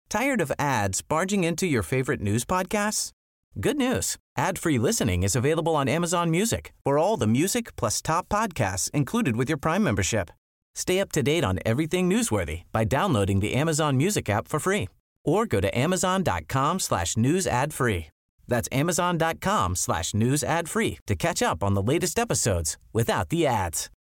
Tired of ads barging into your favorite news podcasts? Good news. Ad-free listening is available on Amazon Music for all the music plus top podcasts included with your Prime membership. Stay up to date on everything newsworthy by downloading the Amazon Music app for free or go to amazon.com/news ad free. That's amazon.com/news ad free to catch up on the latest episodes without the ads.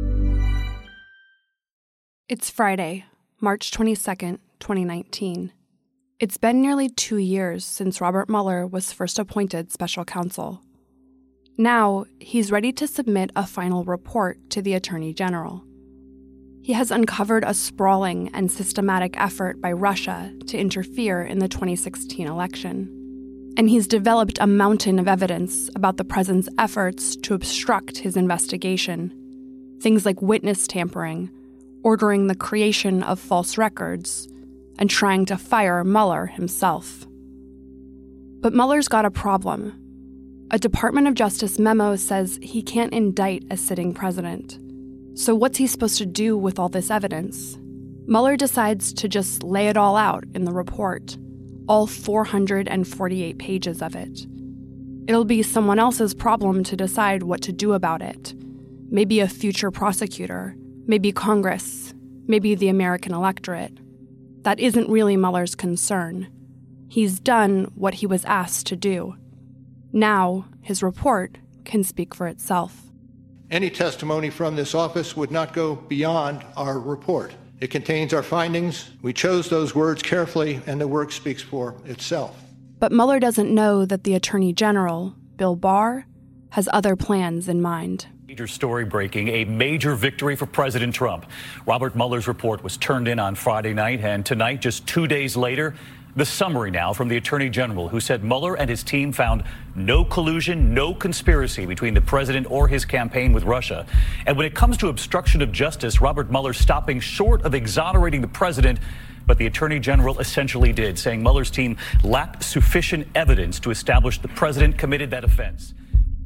It's Friday, March 22nd, 2019. It's been nearly 2 years since Robert Mueller was first appointed special counsel. Now, he's ready to submit a final report to the Attorney General. He has uncovered a sprawling and systematic effort by Russia to interfere in the 2016 election. And he's developed a mountain of evidence about the president's efforts to obstruct his investigation. Things like witness tampering, ordering the creation of false records, and trying to fire Mueller himself. But Mueller's got a problem. A Department of Justice memo says he can't indict a sitting president. So what's he supposed to do with all this evidence? Mueller decides to just lay it all out in the report, all 448 pages of it. It'll be someone else's problem to decide what to do about it. Maybe a future prosecutor, maybe Congress, maybe the American electorate. That isn't really Mueller's concern. He's done what he was asked to do. Now, his report can speak for itself. Any testimony from this office would not go beyond our report. It contains our findings. We chose those words carefully, and the work speaks for itself. But Mueller doesn't know that the Attorney General, Bill Barr, has other plans in mind. Major story breaking, a major victory for President Trump. Robert Mueller's report was turned in on Friday night, and tonight, just 2 days later, the summary now from the Attorney General, who said Mueller and his team found no collusion, no conspiracy between the president or his campaign with Russia. And when it comes to obstruction of justice, Robert Mueller stopping short of exonerating the president, but the Attorney General essentially did, saying Mueller's team lacked sufficient evidence to establish the president committed that offense.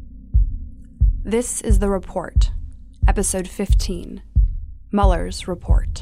This is The Report, Episode 15, Mueller's Report.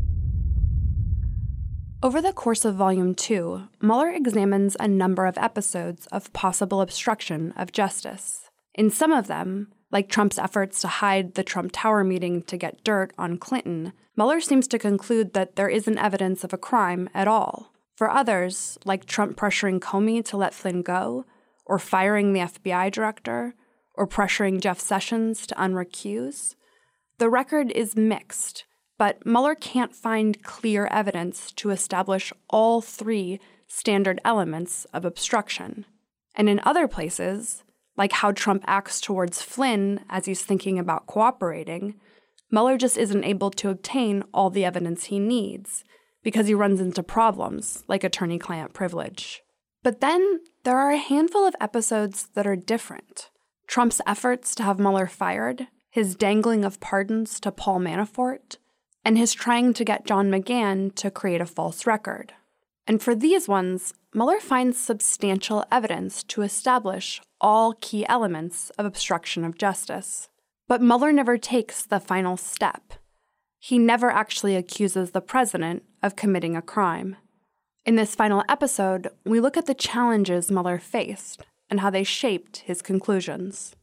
Over the course of Volume 2, Mueller examines a number of episodes of possible obstruction of justice. In some of them, like Trump's efforts to hide the Trump Tower meeting to get dirt on Clinton, Mueller seems to conclude that there isn't evidence of a crime at all. For others, like Trump pressuring Comey to let Flynn go, or firing the FBI director, or pressuring Jeff Sessions to unrecuse, the record is mixed, but Mueller can't find clear evidence to establish all three standard elements of obstruction. And in other places, like how Trump acts towards Flynn as he's thinking about cooperating, Mueller just isn't able to obtain all the evidence he needs because he runs into problems like attorney-client privilege. But then there are a handful of episodes that are different. Trump's efforts to have Mueller fired, his dangling of pardons to Paul Manafort, and his trying to get John McGahn to create a false record. And for these ones, Mueller finds substantial evidence to establish all key elements of obstruction of justice. But Mueller never takes the final step. He never actually accuses the president of committing a crime. In this final episode, we look at the challenges Mueller faced and how they shaped his conclusions.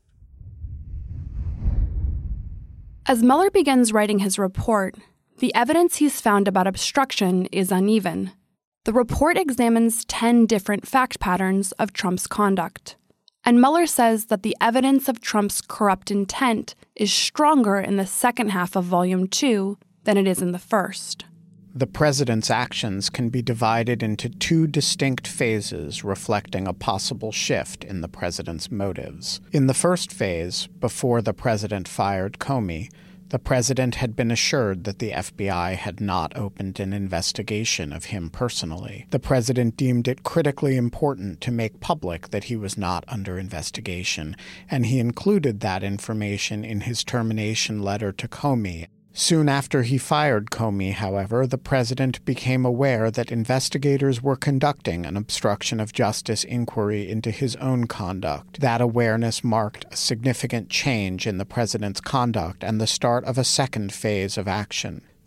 As Mueller begins writing his report, the evidence he's found about obstruction is uneven. The report examines 10 different fact patterns of Trump's conduct, and Mueller says that the evidence of Trump's corrupt intent is stronger in the second half of Volume 2 than it is in the first. The president's actions can be divided into two distinct phases reflecting a possible shift in the president's motives. In the first phase, before the president fired Comey, the president had been assured that the FBI had not opened an investigation of him personally. The president deemed it critically important to make public that he was not under investigation, and he included that information in his termination letter to Comey. Soon after he fired Comey, however, the president became aware that investigators were conducting an obstruction of justice inquiry into his own conduct. That awareness marked a significant change in the president's conduct and the start of a second phase of action.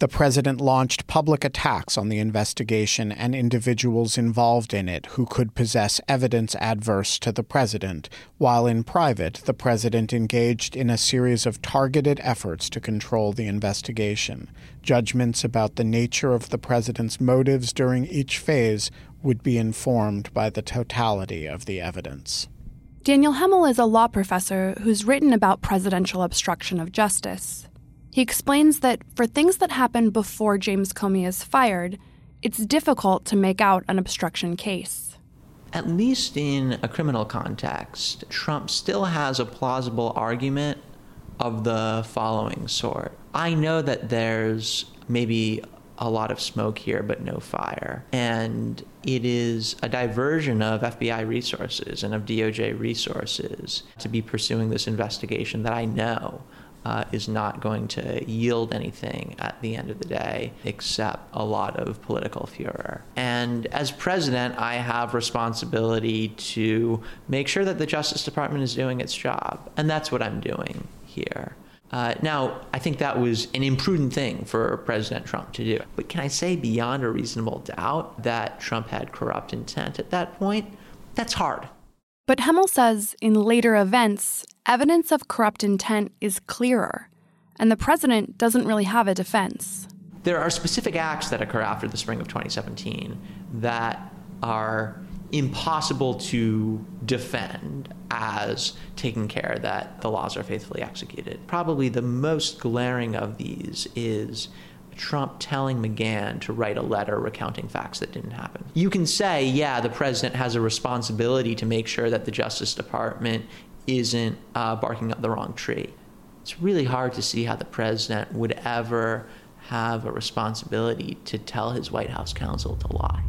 The president launched public attacks on the investigation and individuals involved in it who could possess evidence adverse to the president, while in private, the president engaged in a series of targeted efforts to control the investigation. Judgments about the nature of the president's motives during each phase would be informed by the totality of the evidence. Daniel Hemel is a law professor who's written about presidential obstruction of justice. He explains that for things that happen before James Comey is fired, it's difficult to make out an obstruction case. At least in a criminal context, Trump still has a plausible argument of the following sort. I know that there's maybe a lot of smoke here, but no fire. And it is a diversion of FBI resources and of DOJ resources to be pursuing this investigation that I know is not going to yield anything at the end of the day except a lot of political furor. And as president, I have responsibility to make sure that the Justice Department is doing its job. And that's what I'm doing here. Now, I think that was an imprudent thing for President Trump to do. But can I say beyond a reasonable doubt that Trump had corrupt intent at that point? That's hard. But Hemel says in later events, evidence of corrupt intent is clearer, and the president doesn't really have a defense. There are specific acts that occur after the spring of 2017 that are impossible to defend as taking care that the laws are faithfully executed. Probably the most glaring of these is Trump telling McGahn to write a letter recounting facts that didn't happen. You can say, yeah, the president has a responsibility to make sure that the Justice Department isn't barking up the wrong tree. It's really hard to see how the president would ever have a responsibility to tell his White House counsel to lie.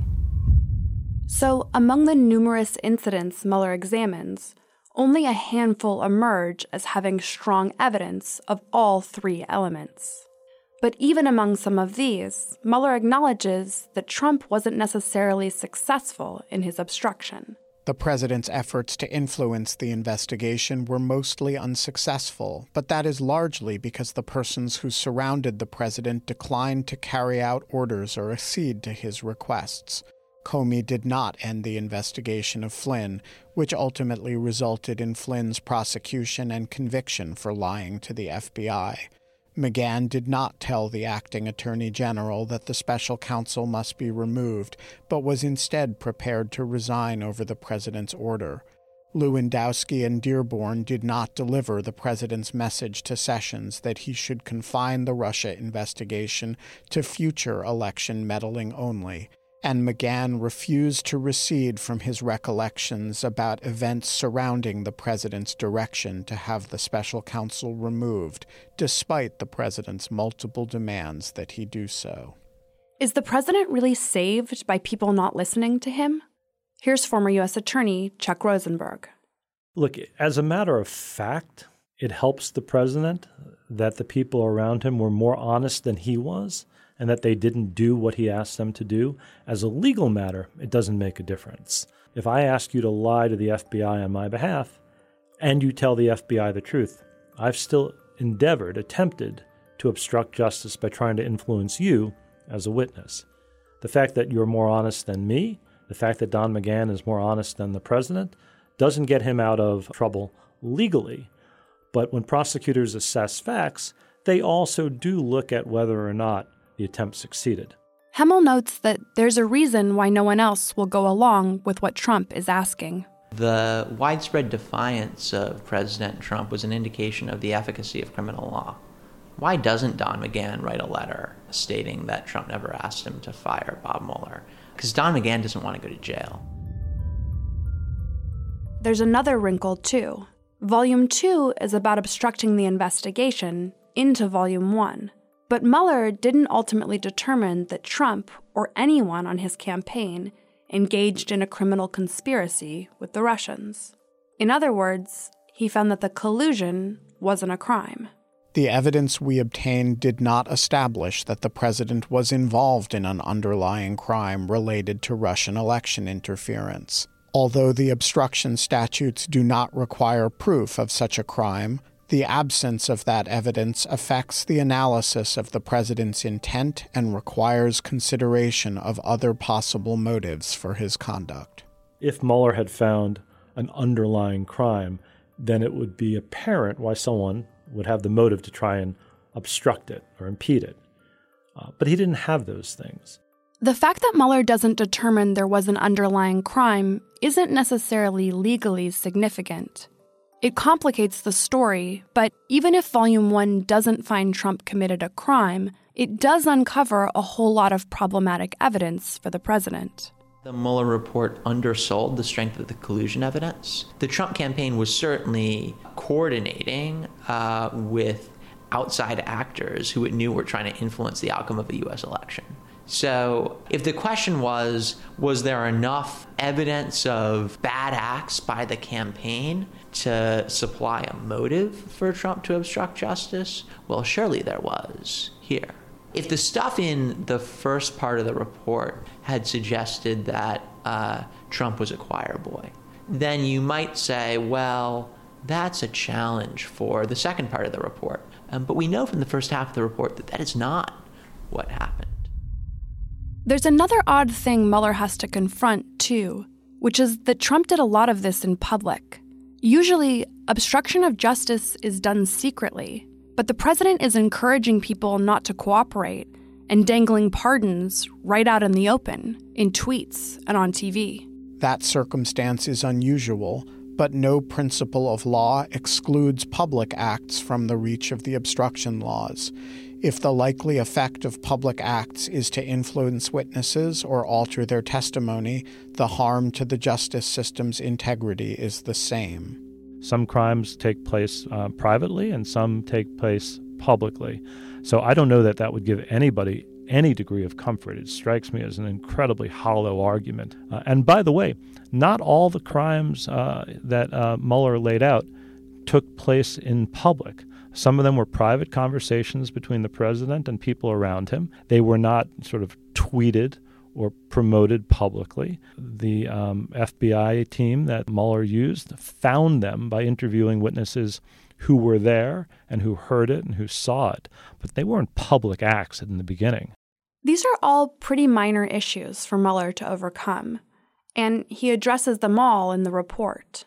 So, among the numerous incidents Mueller examines, only a handful emerge as having strong evidence of all three elements. But even among some of these, Mueller acknowledges that Trump wasn't necessarily successful in his obstruction. The president's efforts to influence the investigation were mostly unsuccessful, but that is largely because the persons who surrounded the president declined to carry out orders or accede to his requests. Comey did not end the investigation of Flynn, which ultimately resulted in Flynn's prosecution and conviction for lying to the FBI. McGahn did not tell the acting attorney general that the special counsel must be removed, but was instead prepared to resign over the president's order. Lewandowski and Dearborn did not deliver the president's message to Sessions that he should confine the Russia investigation to future election meddling only, and McGahn refused to recede from his recollections about events surrounding the president's direction to have the special counsel removed, despite the president's multiple demands that he do so. Is the president really saved by people not listening to him? Here's former U.S. Attorney Chuck Rosenberg. Look, as a matter of fact, it helps the president that the people around him were more honest than he was, and that they didn't do what he asked them to do. As a legal matter, it doesn't make a difference. If I ask you to lie to the FBI on my behalf, and you tell the FBI the truth, I've still attempted to obstruct justice by trying to influence you as a witness. The fact that you're more honest than me, the fact that Don McGahn is more honest than the president, doesn't get him out of trouble legally. But when prosecutors assess facts, they also do look at whether or not the attempt succeeded. Hemel notes that there's a reason why no one else will go along with what Trump is asking. The widespread defiance of President Trump was an indication of the efficacy of criminal law. Why doesn't Don McGahn write a letter stating that Trump never asked him to fire Bob Mueller? Because Don McGahn doesn't want to go to jail. There's another wrinkle, too. Volume 2 is about obstructing the investigation into Volume 1. But Mueller didn't ultimately determine that Trump or anyone on his campaign engaged in a criminal conspiracy with the Russians. In other words, he found that the collusion wasn't a crime. The evidence we obtained did not establish that the president was involved in an underlying crime related to Russian election interference. Although the obstruction statutes do not require proof of such a crime, The absence of that evidence affects the analysis of the president's intent and requires consideration of other possible motives for his conduct. If Mueller had found an underlying crime, then it would be apparent why someone would have the motive to try and obstruct it or impede it. But he didn't have those things. The fact that Mueller doesn't determine there was an underlying crime isn't necessarily legally significant. It complicates the story, but even if Volume 1 doesn't find Trump committed a crime, it does uncover a whole lot of problematic evidence for the president. The Mueller report undersold the strength of the collusion evidence. The Trump campaign was certainly coordinating with outside actors who it knew were trying to influence the outcome of a U.S. election. So if the question was there enough evidence of bad acts by the campaign to supply a motive for Trump to obstruct justice? Well, surely there was here. If the stuff in the first part of the report had suggested that Trump was a choir boy, then you might say, well, that's a challenge for the second part of the report. But we know from the first half of the report that that is not what happened. There's another odd thing Mueller has to confront, too, which is that Trump did a lot of this in public. Usually, obstruction of justice is done secretly, but the president is encouraging people not to cooperate and dangling pardons right out in the open, in tweets and on TV. That circumstance is unusual, but no principle of law excludes public acts from the reach of the obstruction laws. If the likely effect of public acts is to influence witnesses or alter their testimony, the harm to the justice system's integrity is the same. Some crimes take place privately and some take place publicly. So I don't know that that would give anybody any degree of comfort. It strikes me as an incredibly hollow argument. And by the way, not all the crimes that Mueller laid out took place in public. Some of them were private conversations between the president and people around him. They were not sort of tweeted or promoted publicly. The FBI team that Mueller used found them by interviewing witnesses who were there and who heard it and who saw it. But they weren't public acts in the beginning. These are all pretty minor issues for Mueller to overcome, and he addresses them all in the report.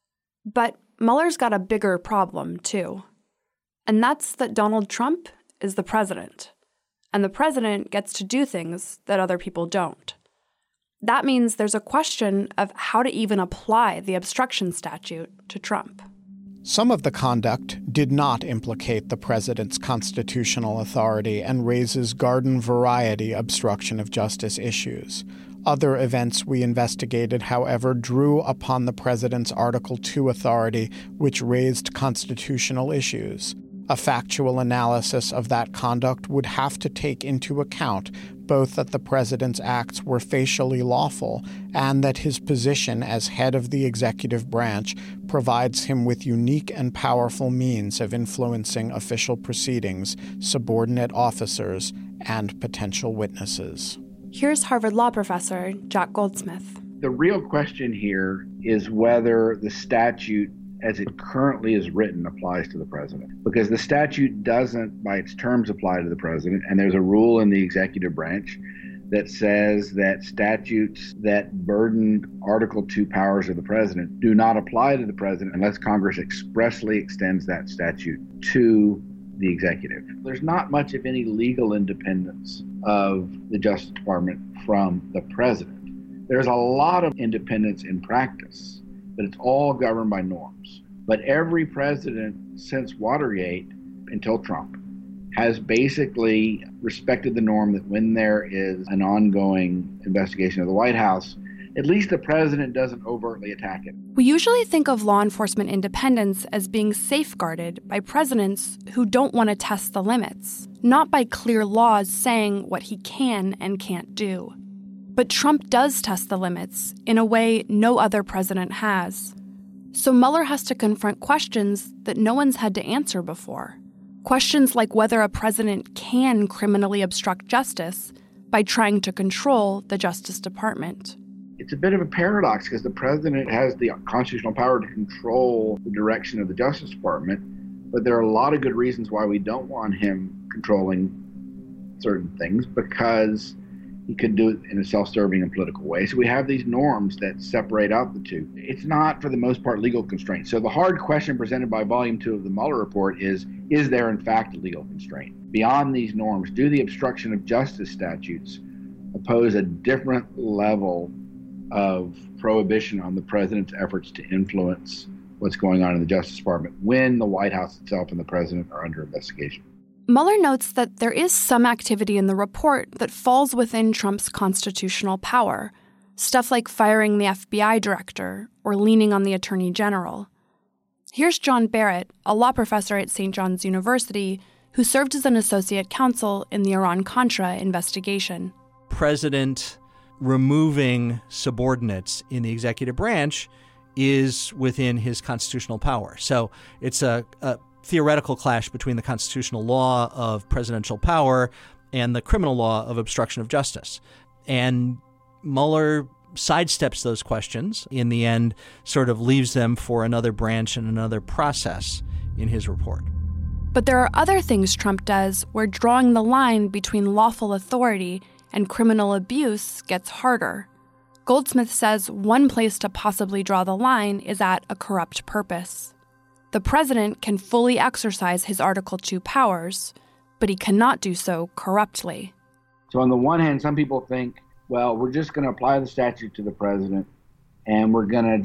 But Mueller's got a bigger problem, too. And that's that Donald Trump is the president, and the president gets to do things that other people don't. That means there's a question of how to even apply the obstruction statute to Trump. Some of the conduct did not implicate the president's constitutional authority and raises garden variety obstruction of justice issues. Other events we investigated, however, drew upon the president's Article II authority, which raised constitutional issues. A factual analysis of that conduct would have to take into account both that the president's acts were facially lawful and that his position as head of the executive branch provides him with unique and powerful means of influencing official proceedings, subordinate officers, and potential witnesses. Here's Harvard Law professor Jack Goldsmith. The real question here is whether the statute as it currently is written applies to the president. Because the statute doesn't, by its terms, apply to the president, and there's a rule in the executive branch that says that statutes that burden Article II powers of the president do not apply to the president unless Congress expressly extends that statute to the executive. There's not much of any legal independence of the Justice Department from the president. There's a lot of independence in practice, but it's all governed by norms. But every president since Watergate until Trump has basically respected the norm that when there is an ongoing investigation of the White House, at least the president doesn't overtly attack it. We usually think of law enforcement independence as being safeguarded by presidents who don't want to test the limits, not by clear laws saying what he can and can't do. But Trump does test the limits in a way no other president has. So Mueller has to confront questions that no one's had to answer before. Questions like whether a president can criminally obstruct justice by trying to control the Justice Department. It's a bit of a paradox because the president has the constitutional power to control the direction of the Justice Department, But there are a lot of good reasons why we don't want him controlling certain things, because he could do it in a self-serving and political way. So we have these norms that separate out the two. It's not, for the most part, legal constraint. So the hard question presented by Volume 2 of the Mueller report is there in fact a legal constraint? Beyond these norms, do the obstruction of justice statutes impose a different level of prohibition on the president's efforts to influence what's going on in the Justice Department when the White House itself and the president are under investigation? Mueller notes that there is some activity in the report that falls within Trump's constitutional power, stuff like firing the FBI director or leaning on the attorney general. Here's John Barrett, a law professor at St. John's University, who served as an associate counsel in the Iran-Contra investigation. President removing subordinates in the executive branch is within his constitutional power. So it's a theoretical clash between the constitutional law of presidential power and the criminal law of obstruction of justice. And Mueller sidesteps those questions, in the end sort of leaves them for another branch and another process in his report. But there are other things Trump does where drawing the line between lawful authority and criminal abuse gets harder. Goldsmith says one place to possibly draw the line is at a corrupt purpose. The president can fully exercise his Article II powers, but he cannot do so corruptly. So on the one hand, some people think, well, we're just going to apply the statute to the president, and we're going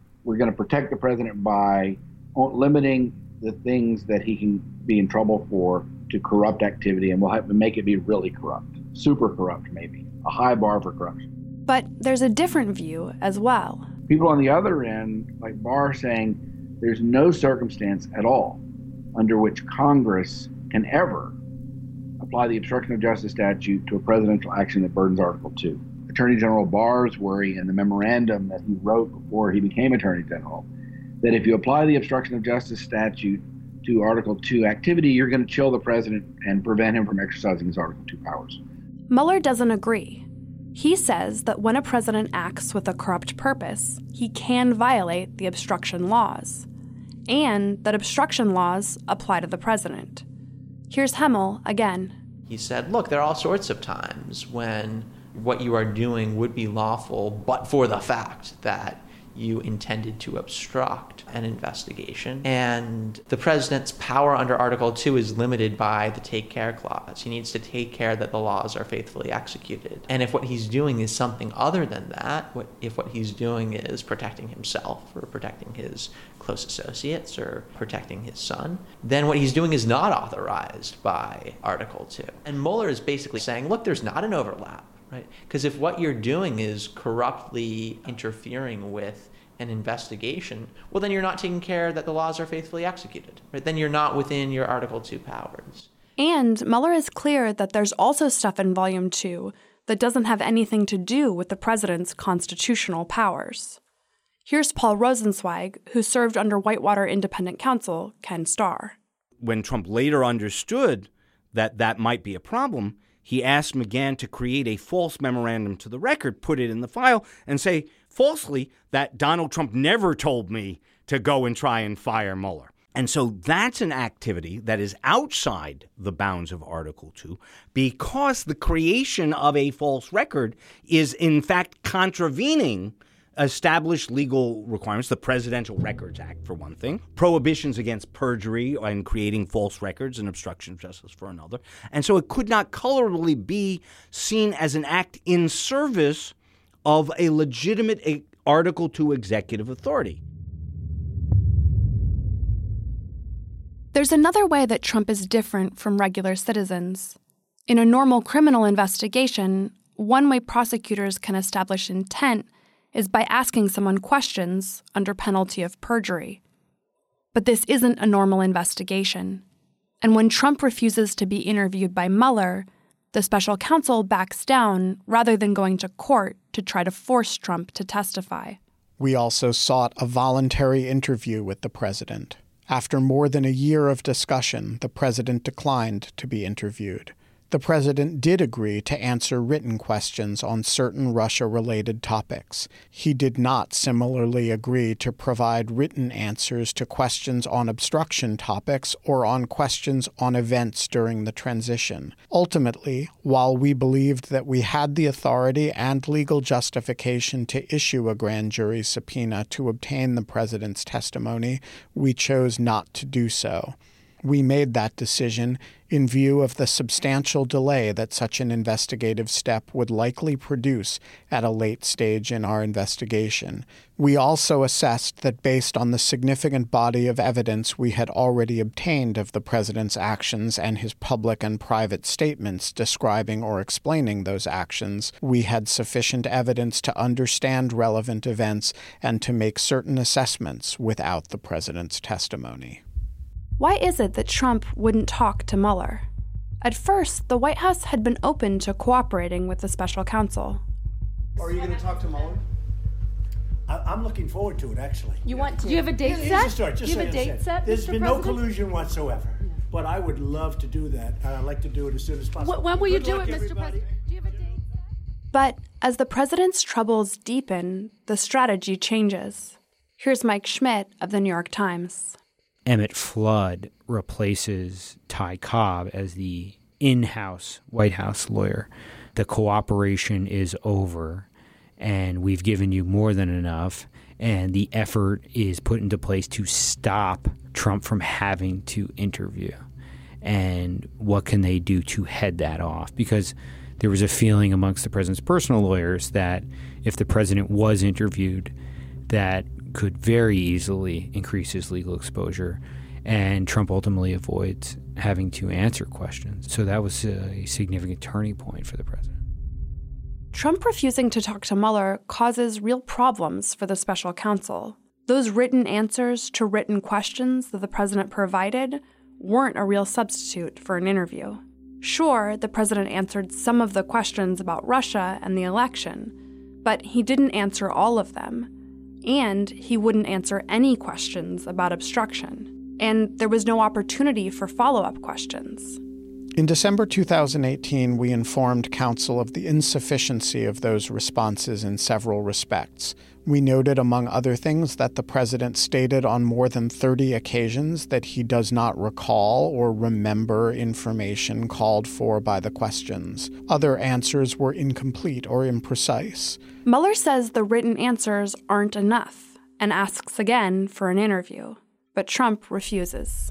to protect the president by limiting the things that he can be in trouble for to corrupt activity, and we'll have to make it be really corrupt, super corrupt maybe, a high bar for corruption. But there's a different view as well. People on the other end, like Barr, saying there's no circumstance at all under which Congress can ever apply the obstruction of justice statute to a presidential action that burdens Article II. Attorney General Barr's worry in the memorandum that he wrote before he became Attorney General, that if you apply the obstruction of justice statute to Article II activity, you're going to chill the president and prevent him from exercising his Article II powers. Mueller doesn't agree. He says that when a president acts with a corrupt purpose, he can violate the obstruction laws, and that obstruction laws apply to the president. Here's Hemel again. He said, look, there are all sorts of times when what you are doing would be lawful, but for the fact that you intended to obstruct an investigation. And the president's power under Article 2 is limited by the take care clause. He needs to take care that the laws are faithfully executed. And if what he's doing is something other than that, if what he's doing is protecting himself or protecting his close associates or protecting his son, then what he's doing is not authorized by Article 2. And Mueller is basically saying, look, there's not an overlap. Right? Because if what you're doing is corruptly interfering with an investigation, well, then you're not taking care that the laws are faithfully executed. Right? Then you're not within your Article 2 powers. And Mueller is clear that there's also stuff in Volume 2 that doesn't have anything to do with the president's constitutional powers. Here's Paul Rosenzweig, who served under Whitewater independent counsel Ken Starr. When Trump later understood that that might be a problem, he asked McGahn to create a false memorandum to the record, put it in the file, and say falsely that Donald Trump never told me to go and try and fire Mueller. And so that's an activity that is outside the bounds of Article 2 because the creation of a false record is, in fact, contravening established legal requirements, the Presidential Records Act, for one thing, prohibitions against perjury and creating false records and obstruction of justice for another. And so it could not colorably be seen as an act in service of a legitimate Article 2 executive authority. There's another way that Trump is different from regular citizens. In a normal criminal investigation, one way prosecutors can establish intent is by asking someone questions under penalty of perjury. But this isn't a normal investigation. And when Trump refuses to be interviewed by Mueller, the special counsel backs down rather than going to court to try to force Trump to testify. We also sought a voluntary interview with the president. After more than a year of discussion, the president declined to be interviewed. The president did agree to answer written questions on certain Russia-related topics. He did not similarly agree to provide written answers to questions on obstruction topics or on questions on events during the transition. Ultimately, while we believed that we had the authority and legal justification to issue a grand jury subpoena to obtain the president's testimony, we chose not to do so. We made that decision in view of the substantial delay that such an investigative step would likely produce at a late stage in our investigation. We also assessed that based on the significant body of evidence we had already obtained of the president's actions and his public and private statements describing or explaining those actions, we had sufficient evidence to understand relevant events and to make certain assessments without the president's testimony. Why is it that Trump wouldn't talk to Mueller? At first, the White House had been open to cooperating with the special counsel. Are you going to talk to Mueller? I'm looking forward to it, actually. You want to? Do you have a date set? Do you have a date set? There's been no collusion whatsoever, but I would love to do that. I'd like to do it as soon as possible. When will you do it, Mr. President? Do you have a date? But as the president's troubles deepen, the strategy changes. Here's Mike Schmidt of the New York Times. Emmett Flood replaces Ty Cobb as the in-house White House lawyer. The cooperation is over, and we've given you more than enough, and the effort is put into place to stop Trump from having to interview. And what can they do to head that off? Because there was a feeling amongst the president's personal lawyers that if the president was interviewed, that could very easily increase his legal exposure, and Trump ultimately avoids having to answer questions. So that was a significant turning point for the president. Trump refusing to talk to Mueller causes real problems for the special counsel. Those written answers to written questions that the president provided weren't a real substitute for an interview. Sure, the president answered some of the questions about Russia and the election, but he didn't answer all of them. And he wouldn't answer any questions about obstruction. And there was no opportunity for follow-up questions. In December 2018, we informed counsel of the insufficiency of those responses in several respects. We noted, among other things, that the president stated on more than 30 occasions that he does not recall or remember information called for by the questions. Other answers were incomplete or imprecise. Mueller says the written answers aren't enough and asks again for an interview, but Trump refuses.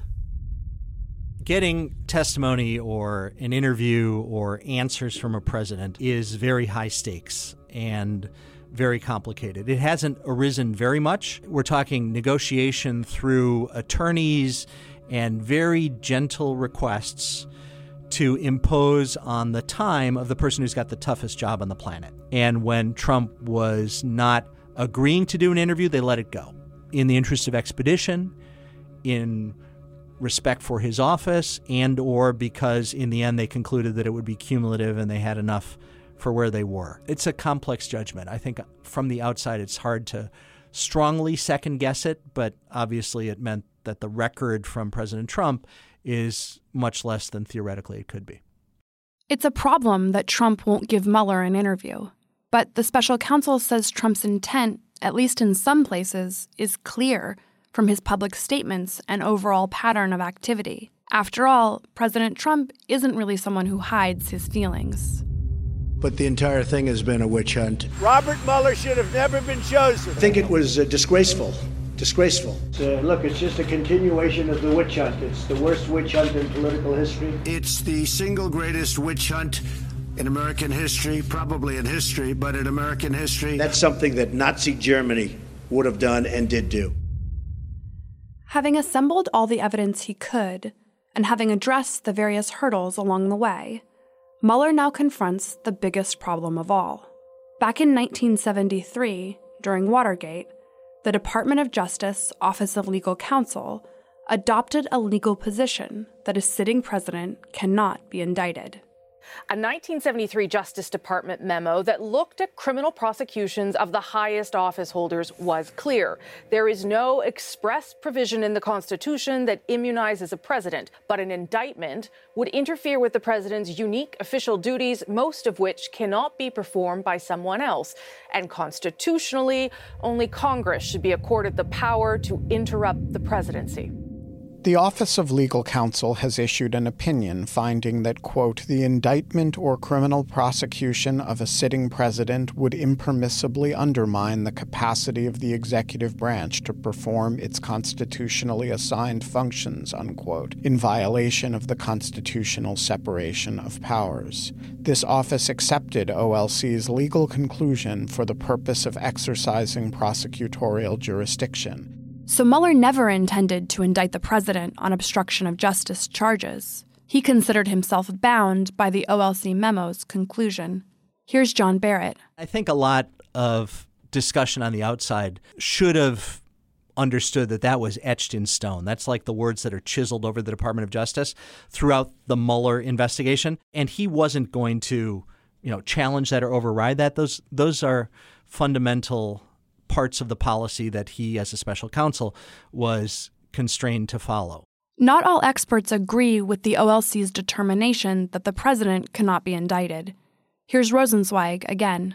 Getting testimony or an interview or answers from a president is very high stakes and very complicated. It hasn't arisen very much. We're talking negotiation through attorneys and very gentle requests to impose on the time of the person who's got the toughest job on the planet. And when Trump was not agreeing to do an interview, they let it go. In the interest of expedition, in respect for his office, and or because in the end they concluded that it would be cumulative and they had enough for where they were. It's a complex judgment. I think from the outside it's hard to strongly second guess it, but obviously it meant that the record from President Trump is much less than theoretically it could be. It's a problem that Trump won't give Mueller an interview. But the special counsel says Trump's intent, at least in some places, is clear from his public statements and overall pattern of activity. After all, President Trump isn't really someone who hides his feelings. But the entire thing has been a witch hunt. Robert Mueller should have never been chosen. I think it was disgraceful. Disgraceful. Look, it's just a continuation of the witch hunt. It's the worst witch hunt in political history. It's the single greatest witch hunt in American history, probably in history, but in American history. That's something that Nazi Germany would have done and did do. Having assembled all the evidence he could, and having addressed the various hurdles along the way, Mueller now confronts the biggest problem of all. Back in 1973, during Watergate, the Department of Justice Office of Legal Counsel adopted a legal position that a sitting president cannot be indicted. A 1973 Justice Department memo that looked at criminal prosecutions of the highest office holders was clear. There is no express provision in the Constitution that immunizes a president, but an indictment would interfere with the president's unique official duties, most of which cannot be performed by someone else. And constitutionally, only Congress should be accorded the power to interrupt the presidency. The Office of Legal Counsel has issued an opinion finding that, quote, the indictment or criminal prosecution of a sitting president would impermissibly undermine the capacity of the executive branch to perform its constitutionally assigned functions, unquote, in violation of the constitutional separation of powers. This office accepted OLC's legal conclusion for the purpose of exercising prosecutorial jurisdiction. So Mueller never intended to indict the president on obstruction of justice charges. He considered himself bound by the OLC memo's conclusion. Here's John Barrett. I think a lot of discussion on the outside should have understood that that was etched in stone. That's like the words that are chiseled over the Department of Justice throughout the Mueller investigation. And he wasn't going to, challenge that or override that. Those are fundamental parts of the policy that he, as a special counsel, was constrained to follow. Not all experts agree with the OLC's determination that the president cannot be indicted. Here's Rosenzweig again.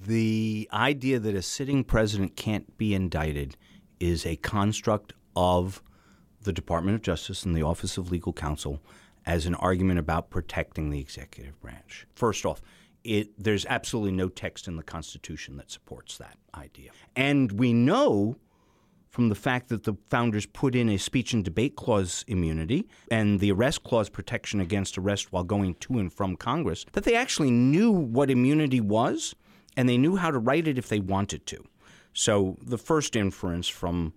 The idea that a sitting president can't be indicted is a construct of the Department of Justice and the Office of Legal Counsel as an argument about protecting the executive branch. First off, there's absolutely no text in the Constitution that supports that idea. And we know from the fact that the founders put in a speech and debate clause immunity and the arrest clause protection against arrest while going to and from Congress, that they actually knew what immunity was and they knew how to write it if they wanted to. So the first inference from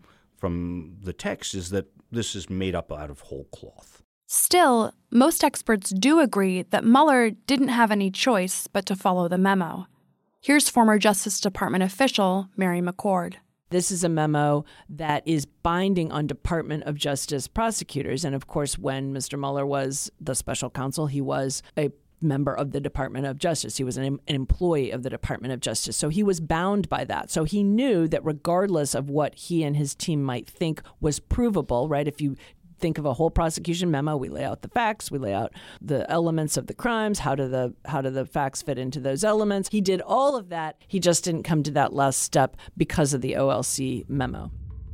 the text is that this is made up out of whole cloth. Still, most experts do agree that Mueller didn't have any choice but to follow the memo. Here's former Justice Department official Mary McCord. This is a memo that is binding on Department of Justice prosecutors. And of course, when Mr. Mueller was the special counsel, he was a member of the Department of Justice. He was an employee of the Department of Justice. So he was bound by that. So he knew that regardless of what he and his team might think was provable, right? If you think of a whole prosecution memo, we lay out the facts, we lay out the elements of the crimes, how do the facts fit into those elements. He did all of that. He just didn't come to that last step because of the OLC memo.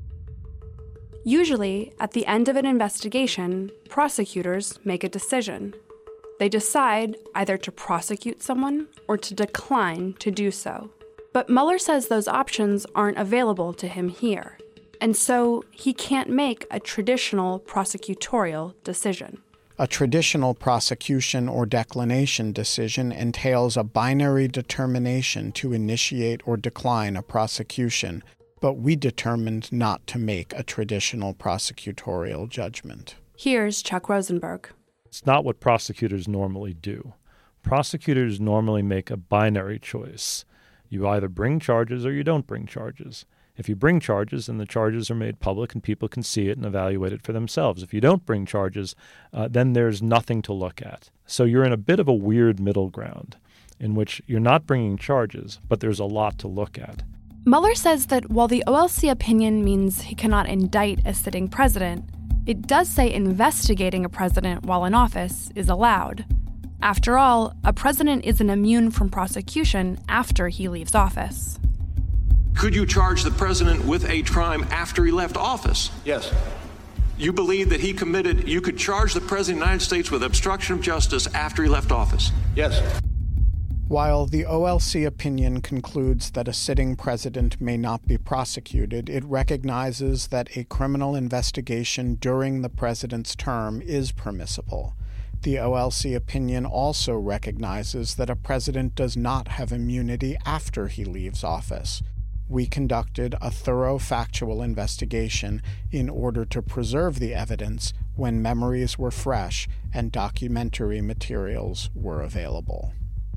Usually, at the end of an investigation, prosecutors make a decision. They decide either to prosecute someone or to decline to do so. But Mueller says those options aren't available to him here. And so he can't make a traditional prosecutorial decision. A traditional prosecution or declination decision entails a binary determination to initiate or decline a prosecution, but we determined not to make a traditional prosecutorial judgment. Here's Chuck Rosenberg. It's not what prosecutors normally do. Prosecutors normally make a binary choice. You either bring charges or you don't bring charges. If you bring charges, then the charges are made public and people can see it and evaluate it for themselves. If you don't bring charges, then there's nothing to look at. So you're in a bit of a weird middle ground in which you're not bringing charges, but there's a lot to look at. Mueller says that while the OLC opinion means he cannot indict a sitting president, it does say investigating a president while in office is allowed. After all, a president isn't immune from prosecution after he leaves office. Could you charge the president with a crime after he left office? Yes. You believe that you could charge the president of the United States with obstruction of justice after he left office? Yes. While the OLC opinion concludes that a sitting president may not be prosecuted, it recognizes that a criminal investigation during the president's term is permissible. The OLC opinion also recognizes that a president does not have immunity after he leaves office. We conducted a thorough factual investigation in order to preserve the evidence when memories were fresh and documentary materials were available.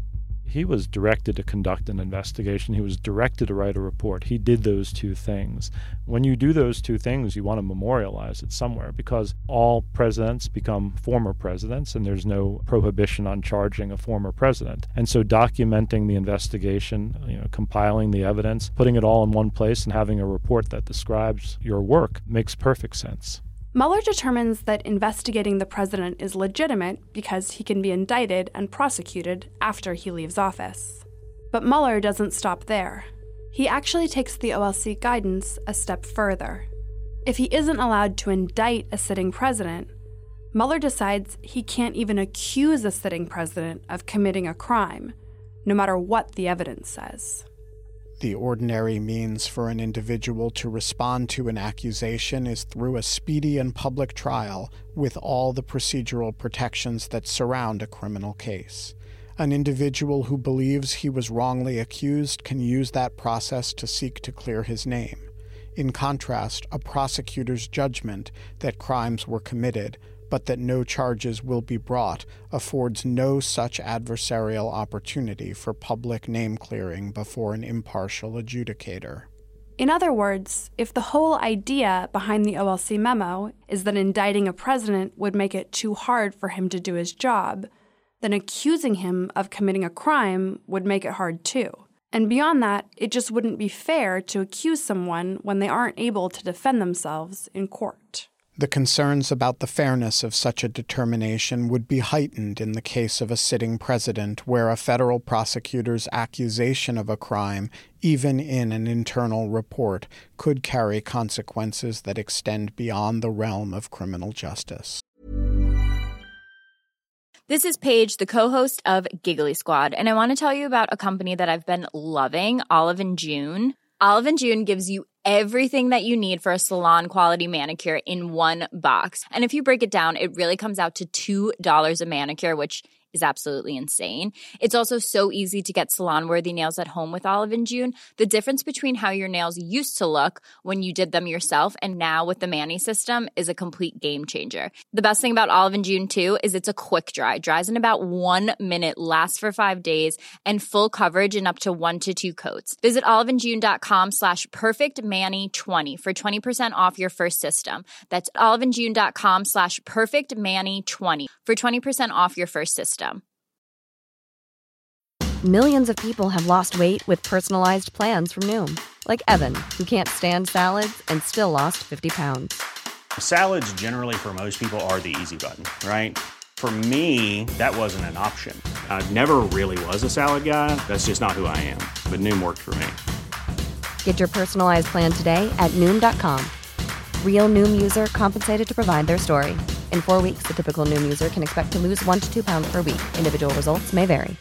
He was directed to conduct an investigation. He was directed to write a report. He did those two things. When you do those two things, you want to memorialize it somewhere, because all presidents become former presidents, and there's no prohibition on charging a former president. And so documenting the investigation, compiling the evidence, putting it all in one place and having a report that describes your work makes perfect sense. Mueller determines that investigating the president is legitimate because he can be indicted and prosecuted after he leaves office. But Mueller doesn't stop there. He actually takes the OLC guidance a step further. If he isn't allowed to indict a sitting president, Mueller decides he can't even accuse a sitting president of committing a crime, no matter what the evidence says. The ordinary means for an individual to respond to an accusation is through a speedy and public trial with all the procedural protections that surround a criminal case. An individual who believes he was wrongly accused can use that process to seek to clear his name. In contrast, a prosecutor's judgment that crimes were committed but that no charges will be brought affords no such adversarial opportunity for public name-clearing before an impartial adjudicator. In other words, if the whole idea behind the OLC memo is that indicting a president would make it too hard for him to do his job, then accusing him of committing a crime would make it hard too. And beyond that, it just wouldn't be fair to accuse someone when they aren't able to defend themselves in court. The concerns about the fairness of such a determination would be heightened in the case of a sitting president where a federal prosecutor's accusation of a crime, even in an internal report, could carry consequences that extend beyond the realm of criminal justice. This is Paige, the co-host of Giggly Squad, and I want to tell you about a company that I've been loving, Olive & June. Olive & June gives you everything that you need for a salon-quality manicure in one box. And if you break it down, it really comes out to $2 a manicure, which is absolutely insane. It's also so easy to get salon-worthy nails at home with Olive & June. The difference between how your nails used to look when you did them yourself and now with the Mani system is a complete game changer. The best thing about Olive & June, too, is it's a quick dry. Dries in about 1 minute, lasts for 5 days, and full coverage in up to 1 to 2 coats. Visit oliveandjune.com/perfectmani20 for 20% off your first system. That's oliveandjune.com/perfectmani20 for 20% off your first system. Millions of people have lost weight with personalized plans from Noom. Like Evan, who can't stand salads and still lost 50 pounds. Salads generally for most people are the easy button, right? For me, that wasn't an option. I never really was a salad guy. That's just not who I am. But Noom worked for me. Get your personalized plan today at Noom.com. Real Noom user compensated to provide their story. In 4 weeks, the typical Noom user can expect to lose 1 to 2 pounds per week. Individual results may vary.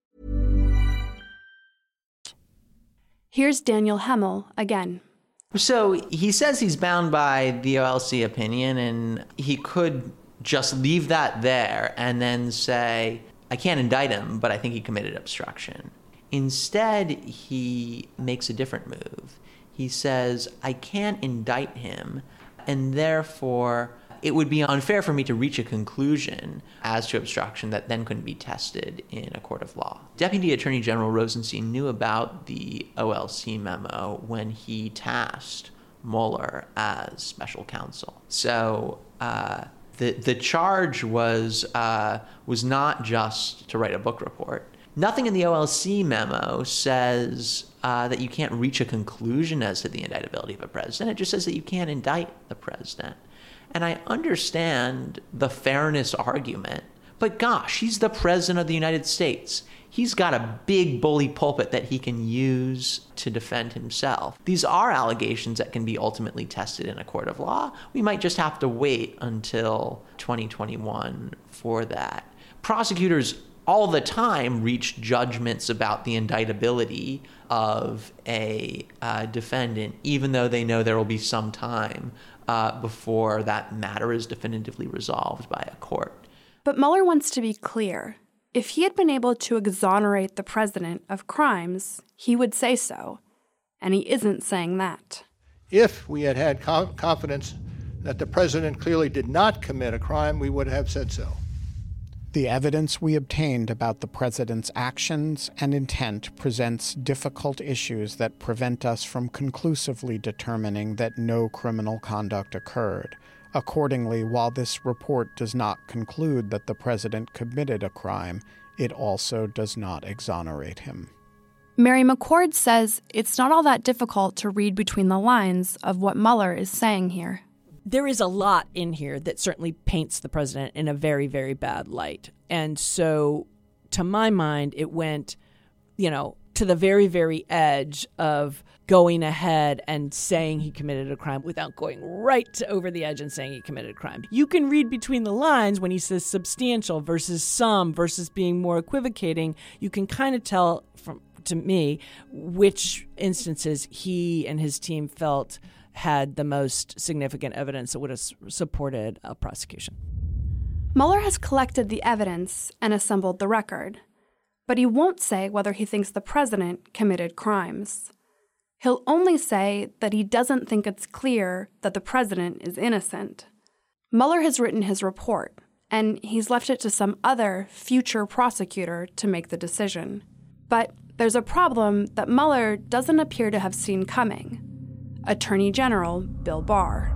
Here's Daniel Hemel again. So he says he's bound by the OLC opinion, and he could just leave that there and then say, I can't indict him, but I think he committed obstruction. Instead, he makes a different move. He says, I can't indict him, and therefore it would be unfair for me to reach a conclusion as to obstruction that then couldn't be tested in a court of law. Deputy Attorney General Rosenstein knew about the OLC memo when he tasked Mueller as special counsel. So the charge was not just to write a book report. Nothing in the OLC memo says that you can't reach a conclusion as to the indictability of a president. It just says that you can't indict the president. And I understand the fairness argument, but gosh, he's the president of the United States. He's got a big bully pulpit that he can use to defend himself. These are allegations that can be ultimately tested in a court of law. We might just have to wait until 2021 for that. Prosecutors all the time reach judgments about the indictability of a defendant, even though they know there will be some time before that matter is definitively resolved by a court. But Mueller wants to be clear. If he had been able to exonerate the president of crimes, he would say so. And he isn't saying that. If we had had confidence that the president clearly did not commit a crime, we would have said so. The evidence we obtained about the president's actions and intent presents difficult issues that prevent us from conclusively determining that no criminal conduct occurred. Accordingly, while this report does not conclude that the president committed a crime, it also does not exonerate him. Mary McCord says it's not all that difficult to read between the lines of what Mueller is saying here. There is a lot in here that certainly paints the president in a very, very bad light. And so, to my mind, it went, to the very, very edge of going ahead and saying he committed a crime without going right over the edge and saying he committed a crime. You can read between the lines when he says substantial versus some versus being more equivocating. You can kind of tell to me which instances he and his team felt had the most significant evidence that would have supported a prosecution. Mueller has collected the evidence and assembled the record, but he won't say whether he thinks the president committed crimes. He'll only say that he doesn't think it's clear that the president is innocent. Mueller has written his report, and he's left it to some other future prosecutor to make the decision. But there's a problem that Mueller doesn't appear to have seen coming. Attorney General Bill Barr.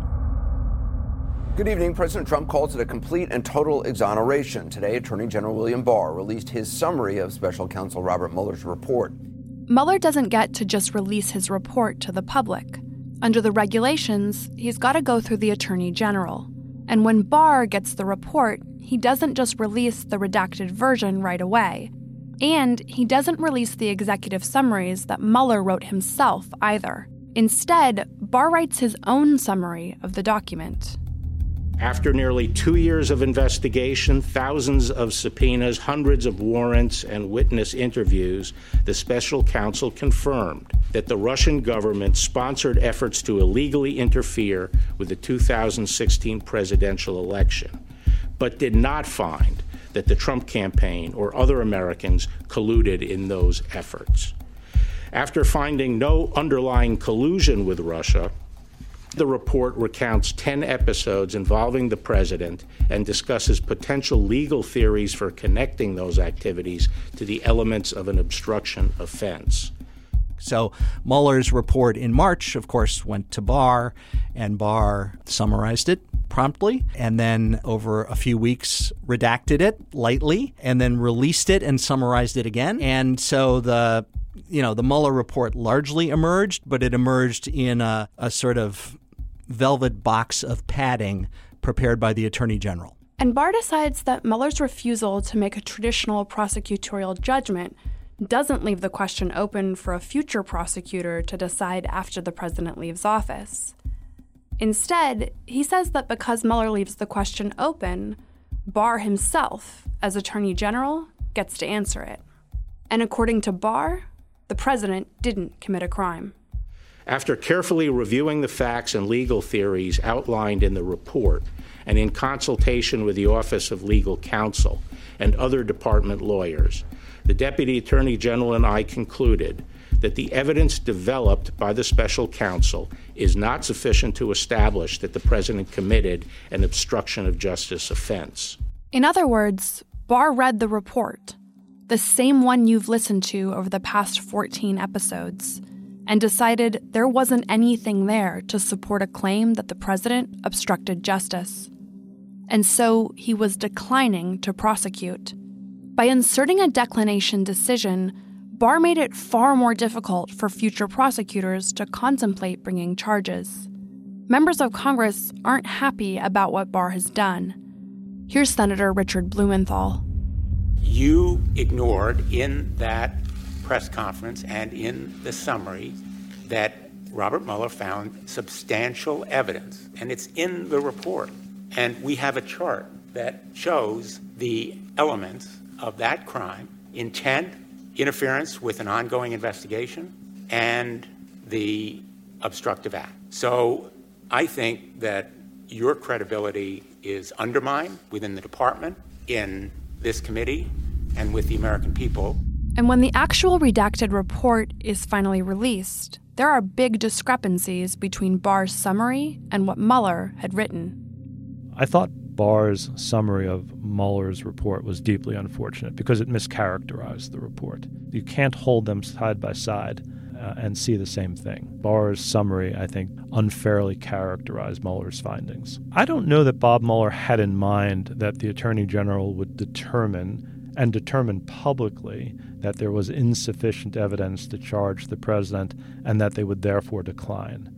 Good evening. President Trump calls it a complete and total exoneration. Today, Attorney General William Barr released his summary of Special Counsel Robert Mueller's report. Mueller doesn't get to just release his report to the public. Under the regulations, he's got to go through the Attorney General. And when Barr gets the report, he doesn't just release the redacted version right away. And he doesn't release the executive summaries that Mueller wrote himself either. Instead, Barr writes his own summary of the document. After nearly 2 years of investigation, thousands of subpoenas, hundreds of warrants, and witness interviews, the special counsel confirmed that the Russian government sponsored efforts to illegally interfere with the 2016 presidential election, but did not find that the Trump campaign or other Americans colluded in those efforts. After finding no underlying collusion with Russia, the report recounts 10 episodes involving the president and discusses potential legal theories for connecting those activities to the elements of an obstruction offense. So Mueller's report in March, of course, went to Barr, and Barr summarized it promptly, and then over a few weeks redacted it lightly, and then released it and summarized it again. And so the Mueller report largely emerged, but it emerged in a sort of velvet box of padding prepared by the Attorney General. And Barr decides that Mueller's refusal to make a traditional prosecutorial judgment doesn't leave the question open for a future prosecutor to decide after the president leaves office. Instead, he says that because Mueller leaves the question open, Barr himself, as Attorney General, gets to answer it. And according to Barr, the president didn't commit a crime. After carefully reviewing the facts and legal theories outlined in the report, and in consultation with the Office of Legal Counsel and other department lawyers, the Deputy Attorney General and I concluded that the evidence developed by the special counsel is not sufficient to establish that the president committed an obstruction of justice offense. In other words, Barr read the report, the same one you've listened to over the past 14 episodes, and decided there wasn't anything there to support a claim that the president obstructed justice. And so he was declining to prosecute. By inserting a declination decision, Barr made it far more difficult for future prosecutors to contemplate bringing charges. Members of Congress aren't happy about what Barr has done. Here's Senator Richard Blumenthal. You ignored in that press conference and in the summary that Robert Mueller found substantial evidence, and it's in the report. And we have a chart that shows the elements of that crime: intent, interference with an ongoing investigation, and the obstructive act. So I think that your credibility is undermined within the department, in this committee, and with the American people. And when the actual redacted report is finally released, there are big discrepancies between Barr's summary and what Mueller had written. I thought Barr's summary of Mueller's report was deeply unfortunate because it mischaracterized the report. You can't hold them side by side and see the same thing. Barr's summary, I think, unfairly characterized Mueller's findings. I don't know that Bob Mueller had in mind that the Attorney General would determine publicly that there was insufficient evidence to charge the president and that they would therefore decline.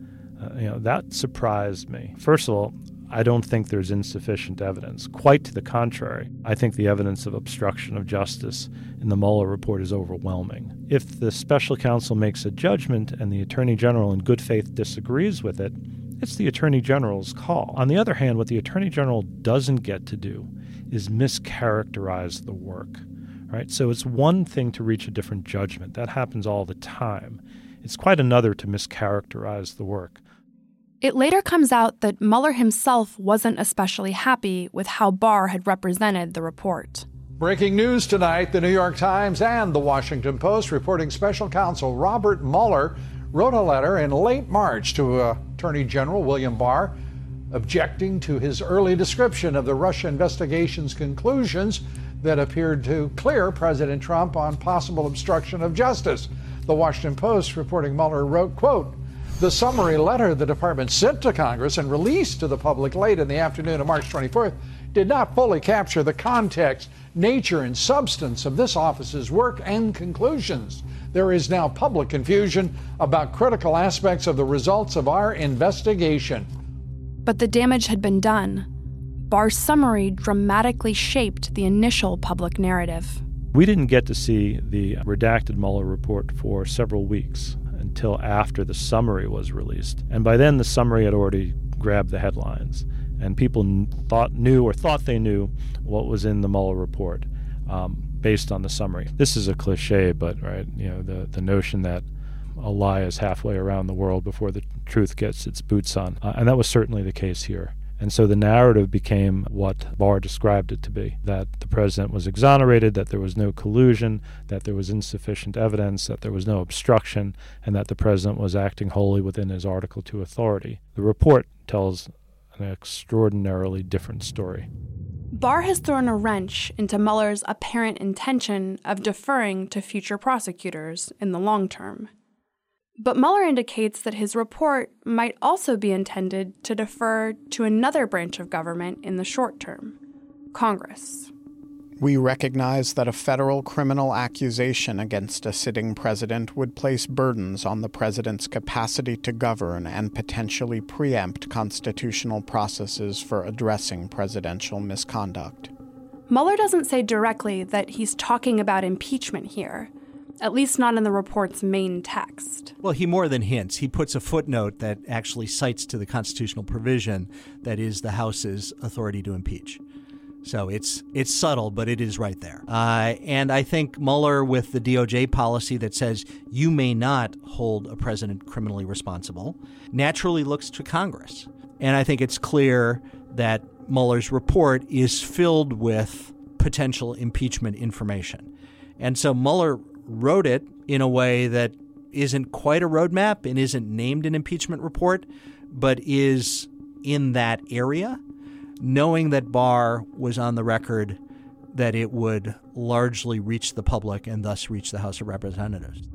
That surprised me. First of all, I don't think there's insufficient evidence. Quite to the contrary. I think the evidence of obstruction of justice in the Mueller report is overwhelming. If the special counsel makes a judgment and the Attorney General in good faith disagrees with it, it's the Attorney General's call. On the other hand, what the Attorney General doesn't get to do is mischaracterize the work. Right? So it's one thing to reach a different judgment. That happens all the time. It's quite another to mischaracterize the work. It later comes out that Mueller himself wasn't especially happy with how Barr had represented the report. Breaking news tonight, the New York Times and the Washington Post reporting special counsel Robert Mueller wrote a letter in late March to Attorney General William Barr objecting to his early description of the Russia investigation's conclusions that appeared to clear President Trump on possible obstruction of justice. The Washington Post reporting Mueller wrote, quote, "The summary letter the department sent to Congress and released to the public late in the afternoon of March 24th did not fully capture the context, nature, and substance of this office's work and conclusions. There is now public confusion about critical aspects of the results of our investigation." But the damage had been done. Barr's summary dramatically shaped the initial public narrative. We didn't get to see the redacted Mueller report for several weeks until after the summary was released. And by then, the summary had already grabbed the headlines. And people thought they knew what was in the Mueller report based on the summary. This is a cliche, but right, the notion that a lie is halfway around the world before the truth gets its boots on. And that was certainly the case here. And so the narrative became what Barr described it to be, that the president was exonerated, that there was no collusion, that there was insufficient evidence, that there was no obstruction, and that the president was acting wholly within his Article II authority. The report tells an extraordinarily different story. Barr has thrown a wrench into Mueller's apparent intention of deferring to future prosecutors in the long term. But Mueller indicates that his report might also be intended to defer to another branch of government in the short term, Congress. We recognize that a federal criminal accusation against a sitting president would place burdens on the president's capacity to govern and potentially preempt constitutional processes for addressing presidential misconduct. Mueller doesn't say directly that he's talking about impeachment here, at least not in the report's main text. Well, he more than hints. He puts a footnote that actually cites to the constitutional provision that is the House's authority to impeach. So it's subtle, but it is right there. And I think Mueller, with the DOJ policy that says you may not hold a president criminally responsible, naturally looks to Congress. And I think it's clear that Mueller's report is filled with potential impeachment information. And so Mueller wrote it in a way that isn't quite a roadmap and isn't named an impeachment report, but is in that area, knowing that Barr was on the record that it would largely reach the public and thus reach the House of Representatives.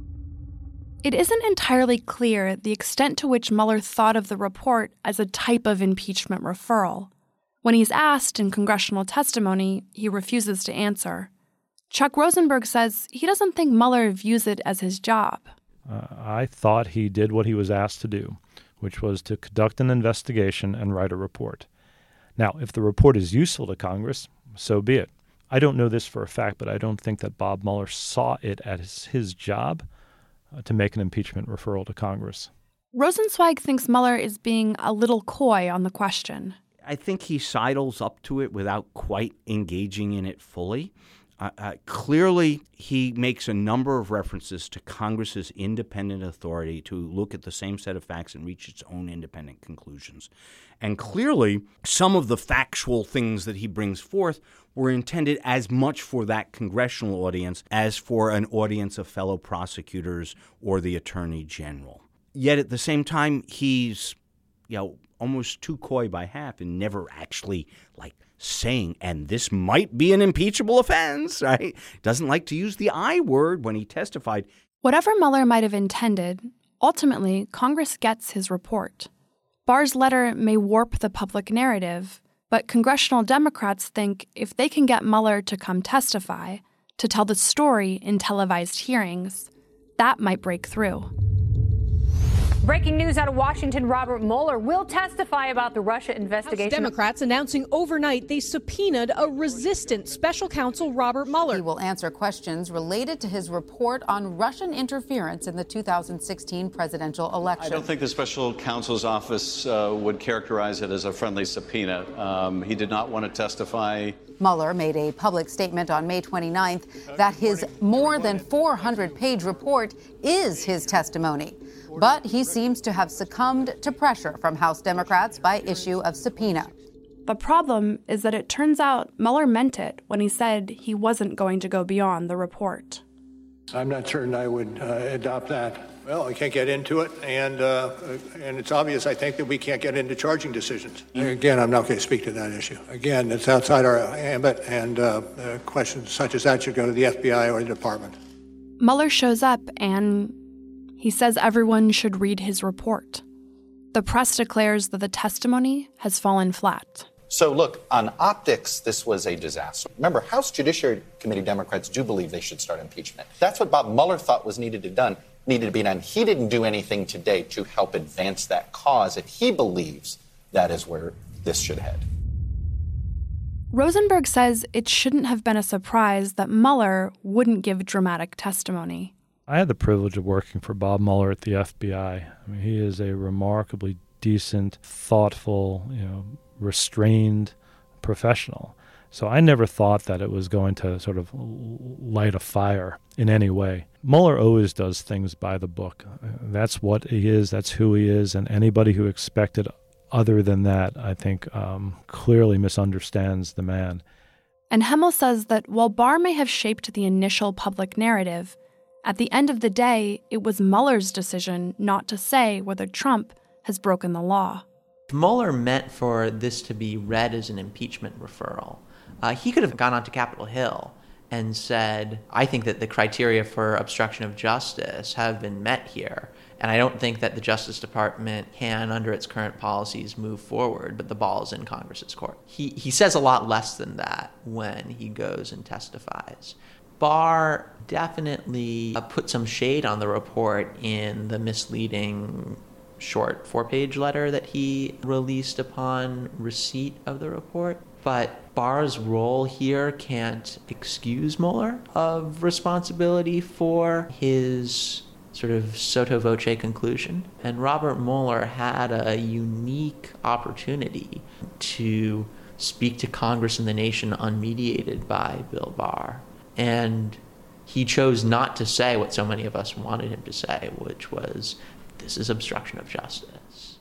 It isn't entirely clear the extent to which Mueller thought of the report as a type of impeachment referral. When he's asked in congressional testimony, he refuses to answer. Chuck Rosenberg says he doesn't think Mueller views it as his job. I thought he did what he was asked to do, which was to conduct an investigation and write a report. Now, if the report is useful to Congress, so be it. I don't know this for a fact, but I don't think that Bob Mueller saw it as his job to make an impeachment referral to Congress. Rosenzweig thinks Mueller is being a little coy on the question. I think he sidles up to it without quite engaging in it fully. Clearly, he makes a number of references to Congress's independent authority to look at the same set of facts and reach its own independent conclusions. And clearly, some of the factual things that he brings forth were intended as much for that congressional audience as for an audience of fellow prosecutors or the Attorney General. Yet at the same time, he's, almost too coy by half and never actually, saying, and this might be an impeachable offense, right? Doesn't like to use the I word when he testified. Whatever Mueller might have intended, ultimately, Congress gets his report. Barr's letter may warp the public narrative, but congressional Democrats think if they can get Mueller to come testify, to tell the story in televised hearings, that might break through. Breaking news out of Washington, Robert Mueller will testify about the Russia investigation. House Democrats announcing overnight they subpoenaed a resistant special counsel Robert Mueller. He will answer questions related to his report on Russian interference in the 2016 presidential election. I don't think the special counsel's office would characterize it as a friendly subpoena. He did not want to testify. Mueller made a public statement on May 29th that his more than 400-page report is his testimony. But he seems to have succumbed to pressure from House Democrats by issue of subpoena. The problem is that it turns out Mueller meant it when he said he wasn't going to go beyond the report. I'm not certain I would adopt that. Well, we can't get into it, and it's obvious, I think, that we can't get into charging decisions. Again, I'm not going to speak to that issue. Again, it's outside our ambit, and questions such as that should go to the FBI or the department. Mueller shows up and he says everyone should read his report. The press declares that the testimony has fallen flat. So look, on optics, this was a disaster. Remember, House Judiciary Committee Democrats do believe they should start impeachment. That's what Bob Mueller thought was needed to be done. He didn't do anything today to help advance that cause, and he believes that is where this should head. Rosenberg says it shouldn't have been a surprise that Mueller wouldn't give dramatic testimony. I had the privilege of working for Bob Mueller at the FBI. I mean, he is a remarkably decent, thoughtful, restrained professional. So I never thought that it was going to sort of light a fire in any way. Mueller always does things by the book. That's what he is, that's who he is, and anybody who expected other than that, I think, clearly misunderstands the man. And Hemmel says that while Barr may have shaped the initial public narrative, at the end of the day, it was Mueller's decision not to say whether Trump has broken the law. Mueller meant for this to be read as an impeachment referral. He could have gone onto Capitol Hill and said, I think that the criteria for obstruction of justice have been met here, and I don't think that the Justice Department can, under its current policies, move forward, but the ball is in Congress's court. He says a lot less than that when he goes and testifies. Barr definitely put some shade on the report in the misleading short 4-page letter that he released upon receipt of the report. But Barr's role here can't excuse Mueller of responsibility for his sort of sotto voce conclusion. And Robert Mueller had a unique opportunity to speak to Congress and the nation unmediated by Bill Barr. And he chose not to say what so many of us wanted him to say, which was, this is obstruction of justice.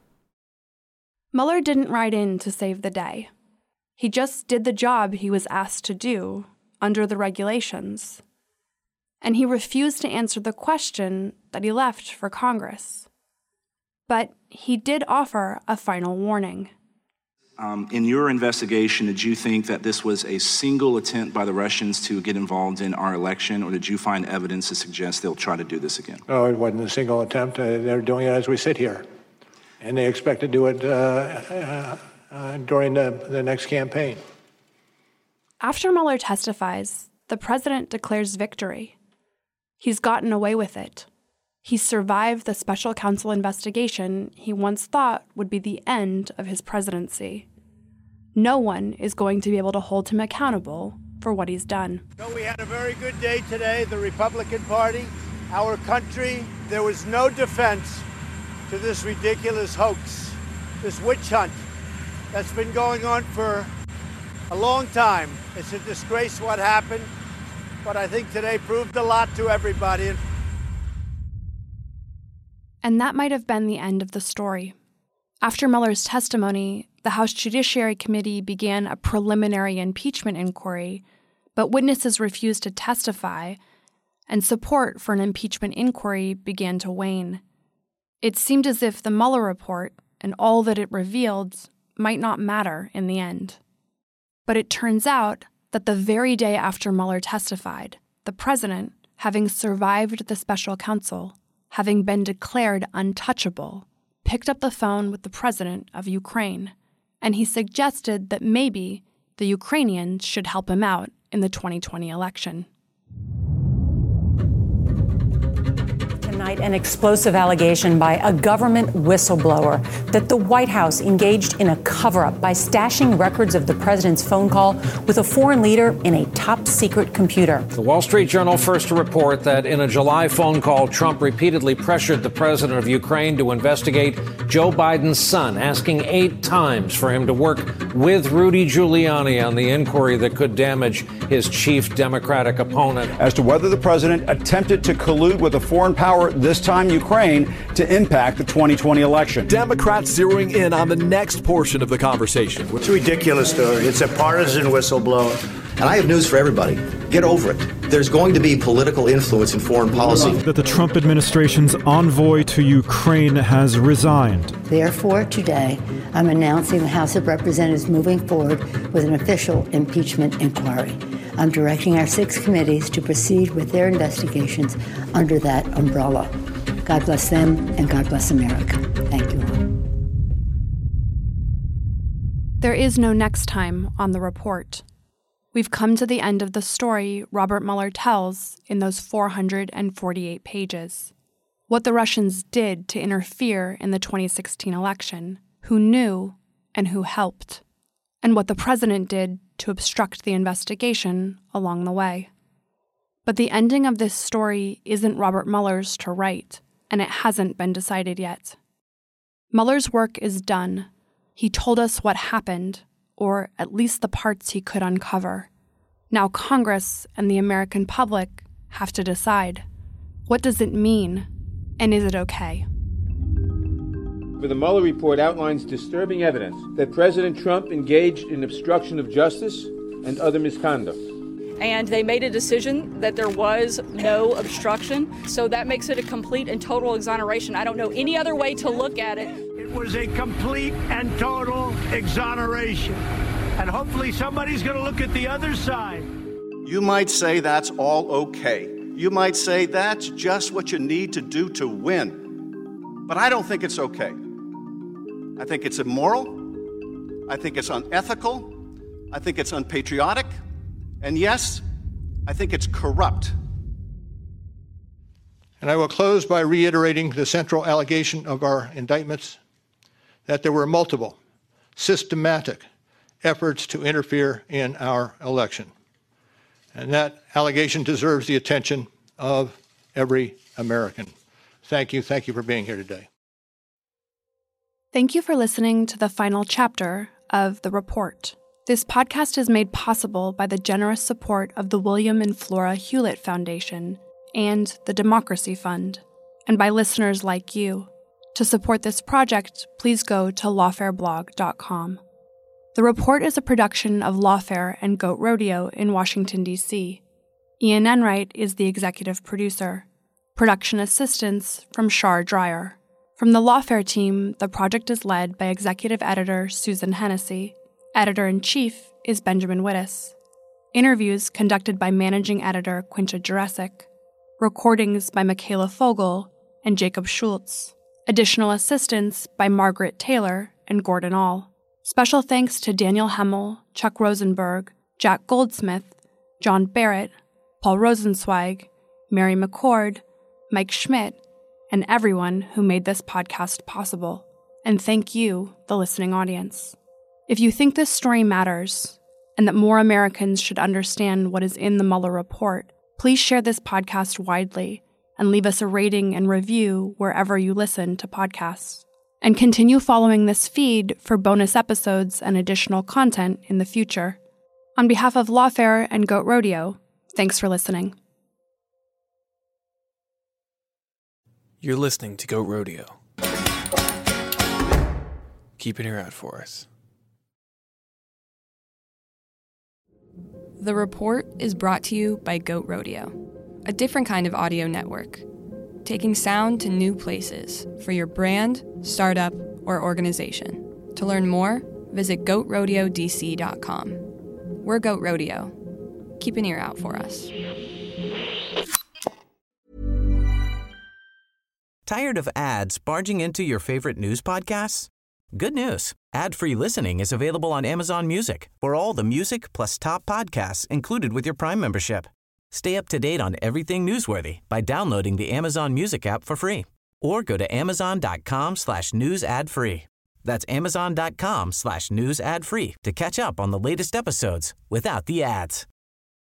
Mueller didn't ride in to save the day. He just did the job he was asked to do under the regulations. And he refused to answer the question that he left for Congress. But he did offer a final warning. In your investigation, did you think that this was a single attempt by the Russians to get involved in our election, or did you find evidence to suggest they'll try to do this again? No, it wasn't a single attempt. They're doing it as we sit here. And they expect to do it during the next campaign. After Mueller testifies, the president declares victory. He's gotten away with it. He survived the special counsel investigation he once thought would be the end of his presidency. No one is going to be able to hold him accountable for what he's done. So we had a very good day today, the Republican Party, our country. There was no defense to this ridiculous hoax, this witch hunt that's been going on for a long time. It's a disgrace what happened, but I think today proved a lot to everybody. And that might have been the end of the story. After Mueller's testimony, the House Judiciary Committee began a preliminary impeachment inquiry, but witnesses refused to testify, and support for an impeachment inquiry began to wane. It seemed as if the Mueller report and all that it revealed might not matter in the end. But it turns out that the very day after Mueller testified, the president, having survived the special counsel, having been declared untouchable, picked up the phone with the president of Ukraine, and he suggested that maybe the Ukrainians should help him out in the 2020 election. Tonight, an explosive allegation by a government whistleblower that the White House engaged in a cover-up by stashing records of the president's phone call with a foreign leader in a top-secret computer. The Wall Street Journal first to report that in a July phone call, Trump repeatedly pressured the president of Ukraine to investigate Joe Biden's son, asking 8 times for him to work with Rudy Giuliani on the inquiry that could damage his chief Democratic opponent. As to whether the president attempted to collude with a foreign power, this time Ukraine, to impact the 2020 election. Democrats zeroing in on the next portion of the conversation. It's a ridiculous story. It's a partisan whistleblower. And I have news for everybody. Get over it. There's going to be political influence in foreign policy. That the Trump administration's envoy to Ukraine has resigned. Therefore, today, I'm announcing the House of Representatives moving forward with an official impeachment inquiry. I'm directing our 6 committees to proceed with their investigations under that umbrella. God bless them and God bless America. Thank you all. There is no next time on The Report. We've come to the end of the story Robert Mueller tells in those 448 pages. What the Russians did to interfere in the 2016 election, who knew and who helped, and what the president did to obstruct the investigation along the way. But the ending of this story isn't Robert Mueller's to write, and it hasn't been decided yet. Mueller's work is done. He told us what happened, or at least the parts he could uncover. Now Congress and the American public have to decide. What does it mean, and is it okay? The Mueller report outlines disturbing evidence that President Trump engaged in obstruction of justice and other misconduct. And they made a decision that there was no obstruction, so that makes it a complete and total exoneration. I don't know any other way to look at it. It was a complete and total exoneration. And hopefully somebody's going to look at the other side. You might say that's all okay. You might say that's just what you need to do to win. But I don't think it's okay. I think it's immoral. I think it's unethical. I think it's unpatriotic. And yes, I think it's corrupt. And I will close by reiterating the central allegation of our indictments, that there were multiple, systematic efforts to interfere in our election. And that allegation deserves the attention of every American. Thank you. Thank you for being here today. Thank you for listening to the final chapter of The Report. This podcast is made possible by the generous support of the William and Flora Hewlett Foundation and the Democracy Fund, and by listeners like you. To support this project, please go to lawfareblog.com. The Report is a production of Lawfare and Goat Rodeo in Washington, D.C. Ian Enright is the executive producer. Production assistance from Shar Dreyer. From the Lawfare team, the project is led by executive editor Susan Hennessy. Editor-in-chief is Benjamin Wittes. Interviews conducted by managing editor Quinta Jurecic. Recordings by Michaela Fogel and Jacob Schultz. Additional assistance by Margaret Taylor and Gordon All. Special thanks to Daniel Hemmel, Chuck Rosenberg, Jack Goldsmith, John Barrett, Paul Rosenzweig, Mary McCord, Mike Schmidt, and everyone who made this podcast possible. And thank you, the listening audience. If you think this story matters, and that more Americans should understand what is in the Mueller report, please share this podcast widely and leave us a rating and review wherever you listen to podcasts. And continue following this feed for bonus episodes and additional content in the future. On behalf of Lawfare and Goat Rodeo, thanks for listening. You're listening to Goat Rodeo. Keep an ear out for us. The Report is brought to you by Goat Rodeo, a different kind of audio network, taking sound to new places for your brand, startup, or organization. To learn more, visit goatrodeo.dc.com. We're Goat Rodeo. Keep an ear out for us. Tired of ads barging into your favorite news podcasts? Good news. Ad-free listening is available on Amazon Music for all the music plus top podcasts included with your Prime membership. Stay up to date on everything newsworthy by downloading the Amazon Music app for free or go to amazon.com/news ad free. That's amazon.com/news ad free to catch up on the latest episodes without the ads.